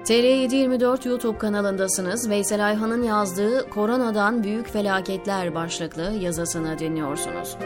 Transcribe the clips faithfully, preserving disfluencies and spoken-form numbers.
T R yedi yirmi dört YouTube kanalındasınız. Veysel Ayhan'ın yazdığı "Koronadan Büyük Felaketler" başlıklı yazısını dinliyorsunuz.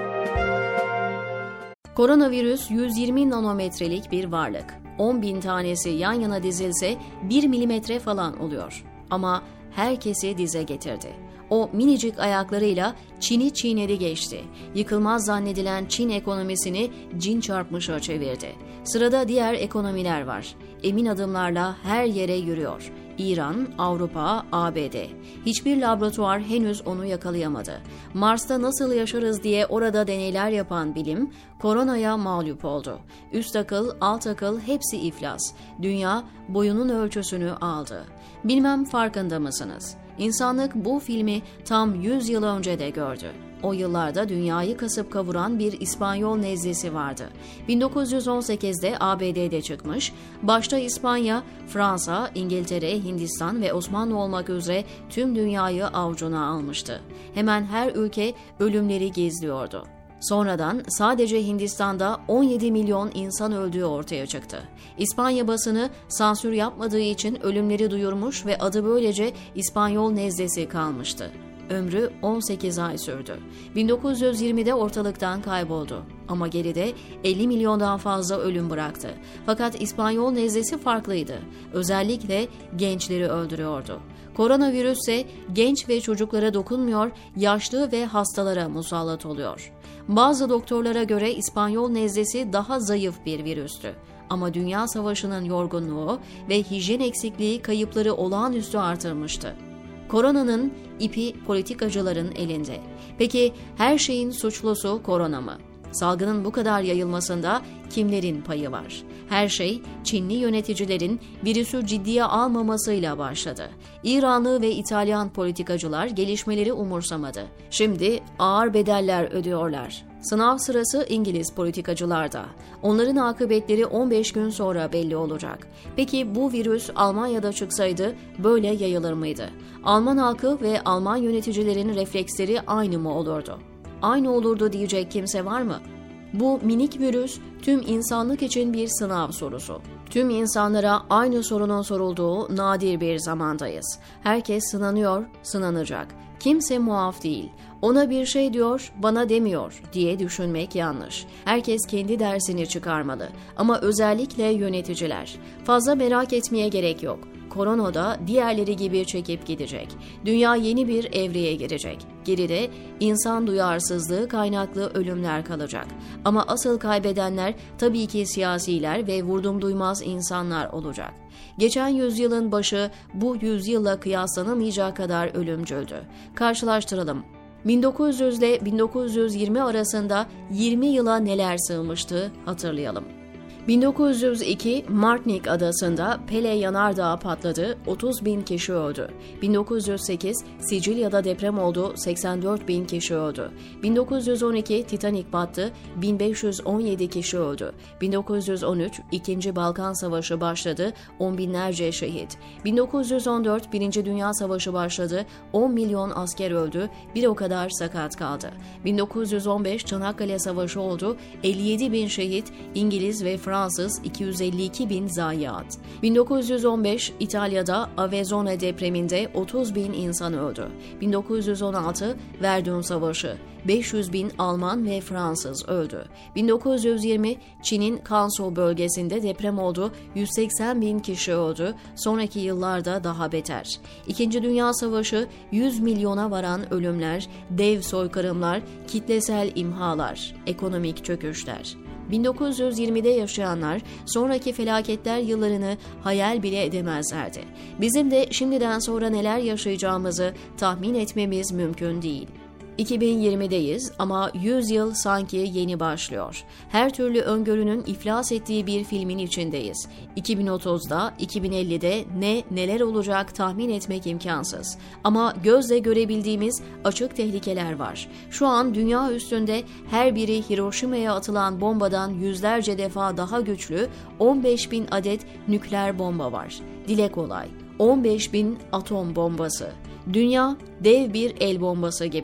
Koronavirüs yüz yirmi nanometrelik bir varlık. on bin tanesi yan yana dizilse bir milimetre falan oluyor. Ama herkesi dize getirdi. O minicik ayaklarıyla Çin'i çiğnedi geçti. Yıkılmaz zannedilen Çin ekonomisini cin çarpmışa çevirdi. Sırada diğer ekonomiler var. Emin adımlarla her yere yürüyor. İran, Avrupa, A B D. Hiçbir laboratuvar henüz onu yakalayamadı. Mars'ta nasıl yaşarız diye orada deneyler yapan bilim, koronaya mağlup oldu. Üst akıl, alt akıl hepsi iflas. Dünya boyunun ölçüsünü aldı. Bilmem farkında mısınız? İnsanlık bu filmi tam yüz yıl önce de gördü. O yıllarda dünyayı kasıp kavuran bir İspanyol nezlesi vardı. bin dokuz yüz on sekizde A B D'de çıkmış, başta İspanya, Fransa, İngiltere, Hindistan ve Osmanlı olmak üzere tüm dünyayı avucuna almıştı. Hemen her ülke ölümleri gizliyordu. Sonradan sadece Hindistan'da on yedi milyon insan öldüğü ortaya çıktı. İspanya basını sansür yapmadığı için ölümleri duyurmuş ve adı böylece İspanyol nezlesi kalmıştı. Ömrü on sekiz ay sürdü. bin dokuz yüz yirmide ortalıktan kayboldu. Ama geride elli milyondan fazla ölüm bıraktı. Fakat İspanyol nezlesi farklıydı. Özellikle gençleri öldürüyordu. Koronavirüs ise genç ve çocuklara dokunmuyor, yaşlı ve hastalara musallat oluyor. Bazı doktorlara göre İspanyol nezlesi daha zayıf bir virüstü. Ama Dünya Savaşı'nın yorgunluğu ve hijyen eksikliği kayıpları olağanüstü artırmıştı. Koronanın ipi politikacıların elinde. Peki her şeyin suçlusu korona mı? Salgının bu kadar yayılmasında kimlerin payı var? Her şey Çinli yöneticilerin virüsü ciddiye almamasıyla başladı. İranlı ve İtalyan politikacılar gelişmeleri umursamadı. Şimdi ağır bedeller ödüyorlar. Sınav sırası İngiliz politikacılarda. Onların akıbetleri on beş gün sonra belli olacak. Peki bu virüs Almanya'da çıksaydı böyle yayılır mıydı? Alman halkı ve Alman yöneticilerin refleksleri aynı mı olurdu? Aynı olurdu diyecek kimse var mı? Bu minik virüs tüm insanlık için bir sınav sorusu. Tüm insanlara aynı sorunun sorulduğu nadir bir zamandayız. Herkes sınanıyor, sınanacak. Kimse muaf değil. Ona bir şey diyor, bana demiyor diye düşünmek yanlış. Herkes kendi dersini çıkarmalı. Ama özellikle yöneticiler. Fazla merak etmeye gerek yok. Korona da diğerleri gibi çekip gidecek. Dünya yeni bir evreye girecek. Geride insan duyarsızlığı kaynaklı ölümler kalacak. Ama asıl kaybedenler tabii ki siyasiler ve vurdum duymaz insanlar olacak. Geçen yüzyılın başı bu yüzyılla kıyaslanamayacak kadar ölümcüldü. Karşılaştıralım. bin dokuz yüz ile bin dokuz yüz yirmi arasında yirmi yıla neler sığmıştı hatırlayalım. bin dokuz yüz iki Martinic adasında Pele yanardağı patladı, otuz bin kişi öldü. bin dokuz yüz sekiz Sicilya'da deprem oldu, seksen dört bin kişi öldü. bin dokuz yüz on iki Titanic battı, bin beş yüz on yedi kişi öldü. bin dokuz yüz on üç İkinci Balkan Savaşı başladı, on binlerce şehit. bin dokuz yüz on dört Birinci Dünya Savaşı başladı, on milyon asker öldü, bir o kadar sakat kaldı. bin dokuz yüz on beş Çanakkale Savaşı oldu, elli yedi bin şehit, İngiliz ve Fransız Fransız iki yüz elli iki bin zayiat. bin dokuz yüz on beş İtalya'da Avezzone depreminde otuz bin insan öldü. bin dokuz yüz on altı Verdun Savaşı, beş yüz bin Alman ve Fransız öldü. bin dokuz yüz yirmi Çin'in Kansu bölgesinde deprem oldu, yüz seksen bin kişi öldü. Sonraki yıllarda daha beter. İkinci Dünya Savaşı, yüz milyona varan ölümler, dev soykırımlar, kitlesel imhalar, ekonomik çöküşler. bin dokuz yüz yirmide yaşayanlar sonraki felaketler yıllarını hayal bile edemezlerdi. Bizim de şimdiden sonra neler yaşayacağımızı tahmin etmemiz mümkün değil. iki bin yirmideyiz ama yüz yıl sanki yeni başlıyor. Her türlü öngörünün iflas ettiği bir filmin içindeyiz. iki bin otuzda, iki bin ellide ne neler olacak tahmin etmek imkansız. Ama gözle görebildiğimiz açık tehlikeler var. Şu an dünya üstünde her biri Hiroşima'ya atılan bombadan yüzlerce defa daha güçlü on beş bin adet nükleer bomba var. Dile kolay, on beş bin atom bombası. Dünya dev bir el bombası gibi.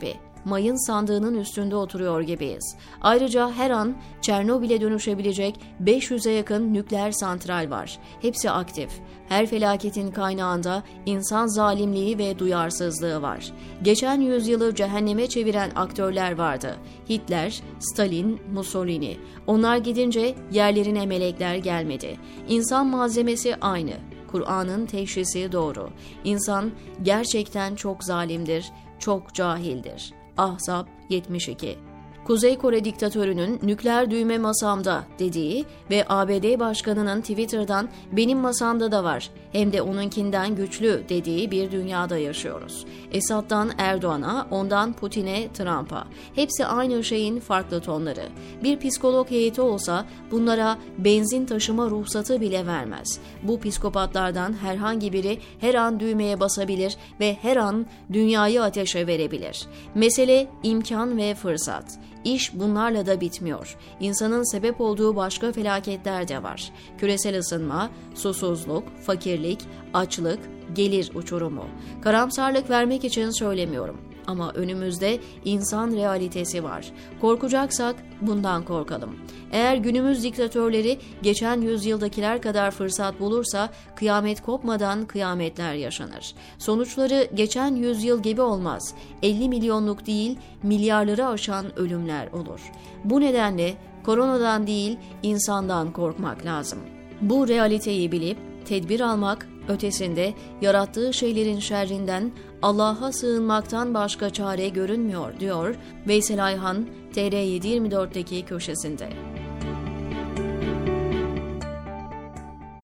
mayın sandığının üstünde oturuyor gibiyiz. Ayrıca her an Çernobil'e dönüşebilecek beş yüze yakın nükleer santral var. Hepsi aktif. Her felaketin kaynağında insan zalimliği ve duyarsızlığı var. Geçen yüzyılı cehenneme çeviren aktörler vardı. Hitler, Stalin, Mussolini. Onlar gidince yerlerine melekler gelmedi. İnsan malzemesi aynı. Kur'an'ın teşhisi doğru. İnsan gerçekten çok zalimdir, çok cahildir. Ahzab yetmiş iki. Kuzey Kore diktatörünün nükleer düğme masamda dediği ve A B D Başkanı'nın Twitter'dan benim masamda da var hem de onunkinden güçlü dediği bir dünyada yaşıyoruz. Esad'dan Erdoğan'a, ondan Putin'e, Trump'a. Hepsi aynı şeyin farklı tonları. Bir psikolog heyeti olsa bunlara benzin taşıma ruhsatı bile vermez. Bu psikopatlardan herhangi biri her an düğmeye basabilir ve her an dünyayı ateşe verebilir. Mesele imkan ve fırsat. İş bunlarla da bitmiyor. İnsanın sebep olduğu başka felaketler de var. Küresel ısınma, susuzluk, fakirlik, açlık, gelir uçurumu. Karamsarlık vermek için söylemiyorum. Ama önümüzde insan realitesi var. Korkacaksak bundan korkalım. Eğer günümüz diktatörleri geçen yüzyıldakiler kadar fırsat bulursa kıyamet kopmadan kıyametler yaşanır. Sonuçları geçen yüzyıl gibi olmaz. elli milyonluk değil, milyarları aşan ölümler olur. Bu nedenle koronadan değil, insandan korkmak lazım. Bu realiteyi bilip tedbir almak, ötesinde yarattığı şeylerin şerrinden Allah'a sığınmaktan başka çare görünmüyor, diyor Veysel Ayhan T R yedi yirmi dört'teki köşesinde.